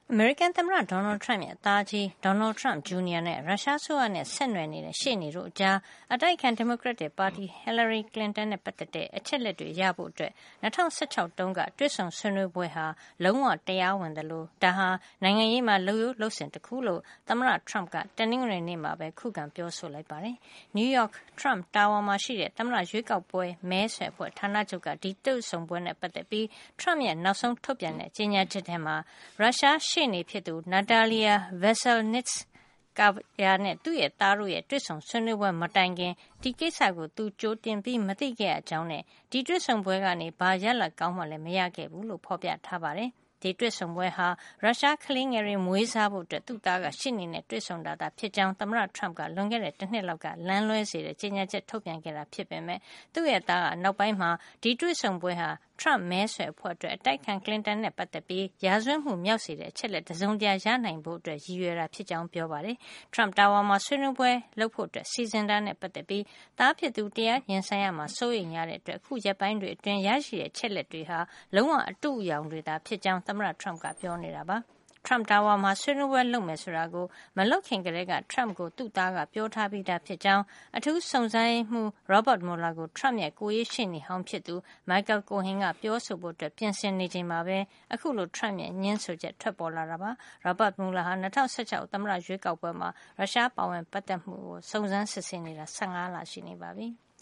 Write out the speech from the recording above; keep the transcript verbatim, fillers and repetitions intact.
အမေရိကန်သမ္မတဒေါ်နယ်ထရမ့်ရဲ့သားကြီးဒေါ်နယ်ထရမ့်ဂျူနီယာနဲ့ရုရှားအစိုးရနဲ့ဆက်နွယ်နေတဲ့ရှေ့နေတို့အကြားအတိုက်အခံဒီမိုကရက်တစ်ပါတီဟီလာရီကလင်တန်နဲ့ပတ်သက်တဲ့အချက်လက်တွေရဖို့အတွက်၂၀၁၆တုန်းကတွေ့ဆုံဆွေးနွေးပွဲဟာလုံးဝတရားဝင်တယ်လို့ဒါဟာနိုင်ငံရေးမှာလုပ်ရိုးလုပ်စဉ်တစ်ခုလို့သမ္မတထရမ့်ကတနင်္ဂနွေနေ့မှာပဲခုခံပြောဆိုလိုက်ပါတယ်။ နယူးယောက်ထရမ့်တာဝါမှာရှိတဲ့သမ္မတရွေးကောက်ပွဲမဲဆွယ်အဖွဲ့ဌာနချုပ်ကဒီတွေ့ဆုံပွဲနဲ့ပတ်သက်ပြီးထရမ့်ရဲ့နောက်ဆုံးထုတ်ပြန်တဲ့ကြေညာချက်ထဲမှာရုရှားရှေ့နေဖြစ်သူNatalia Veselnitskaya နဲ့သူ့ရဲ့သားတို့ရဲ့တွေ့ဆုံဆွေးနွေးပွဲမတိုင်ခင်ဒီကိစ္စကိုသူကြိုတင်ပြီးမသိခဲ့ရကြောင်းနဲ့ဒီတွေ့ဆုံပွဲကနေဘာရလဒ်ကောင်းမှလည်းမရခဲ့ဘူးလို့ဖော်ပြထားပါတယ်။ဒီတွေ့ဆုံပွဲဟာရုရှားကလေးငယ်တွေမွေးစားဖို့အတွက်သူ့သားကရှေ့နေနဲ့တွေ့ဆုံတာသာဖြစ်ကြောင်းသမ္မတထရမ့်ကလွန်ခဲ့တဲ့တစ်နှစ်လောက်ကလမ်းလွဲစေတဲ့ကြေညာချက်ထုတ်ပြန်ခဲ့တာဖြစ်ပေမဲ့သူ့ရဲ့သားကနောက်ပိုင်းမှာဒီတွေ့ဆုံပွဲဟာထရမ့်မဲဆွယ်အဖွဲ့အတွက်အတိုက်ခံကလင်တန်နဲ့ပတ်သက်ပြီးရာဇဝတ်မှုမြောက်စေတဲ့အချက်လက်တစုံတရာရနိုင်ဖို့အတွက်ရည်ရွယ်တာဖြစ်ကြောင်းပြောပါတယ်။ထရမ့်တာဝါမှာဆွေးနွေးပွဲလုပ်ဖို့အတွက်စီစဉ်တာနဲ့ပတ်သက်ပြီးသားဖြစ်သူတရားရင်ဆိုင်ရမှာစိုးရိမ်ရတဲ့အတွက်အခုရက်ပိုင်းတွေအတွင်းရရှိတဲ့အချက်လက်တွေဟာလုံးဝအတုအယောင်တွေသာဖြစ်ကြောင်းသမ္မတထရမ့်ကပြောနေတာပါ။ထရမ့်တာဝါမှာဆွေးနွေးပွဲလုပ်မယ်ဆိုတာကိုမလုပ်ခင်ကတည်းကထရမ့်ကိုသူ့သားကပြောထားပြီးသားဖြစ်ကြောင်းအထူးစုံစမ်းရေးမှူး Robert Mueller ကိုထရမ့်ရဲ့ကိုယ်ရေးရှေ့နေဟောင်းဖြစ်သူ Michael Cohen ကပြောဆိုဖို့အတွက်ပြင်ဆင်နေချိန်မှာပဲအခုလိုထရမ့်ရဲ့ညင်းဆိုချက်ထွက်ပေါ်လာတာပါ။ Robert Mueller ဟာ၂၀၁၆သမ္မတရွေးကောက်ပွဲမှာရုရှားပါဝင်ပတ်သက်မှုကိုစုံစမ်းစစ်ဆေးနေတာ၁၅လရှိနေပါပြီ။